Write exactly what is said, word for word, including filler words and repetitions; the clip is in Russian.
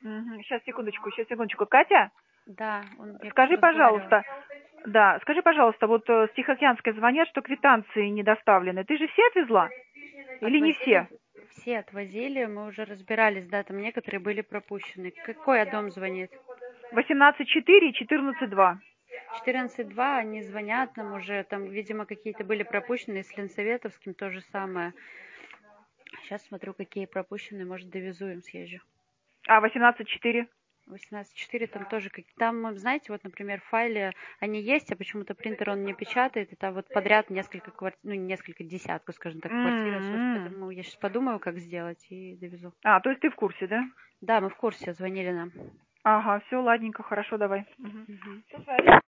Сейчас, секундочку, сейчас, секундочку. Катя? Да, он Скажи, пожалуйста, да, скажи, пожалуйста, вот с Тихоокеанской звонят, что квитанции не доставлены. Ты же все отвезла? Или не все? Все отвозили, мы уже разбирались, да, там некоторые были пропущены. Какой дом звонит? восемнадцать четыре и четырнадцать два. четырнадцать два, они звонят нам уже, там, видимо, какие-то были пропущены, с Ленсоветовским то же самое. Сейчас смотрю, какие пропущены, может, довезу им, съезжу. А восемнадцать четыре? восемнадцать четыре там тоже, как там, знаете, вот, например, в файле они есть, а почему-то принтер он не печатает, и там вот подряд несколько квартир, ну, несколько десятков, скажем так, квартир. Mm-hmm. Поэтому я сейчас подумаю, как сделать, и довезу. А, то есть ты в курсе, да? Да, мы в курсе, звонили нам. Ага, все, ладненько, хорошо, давай. Угу. Угу. Все,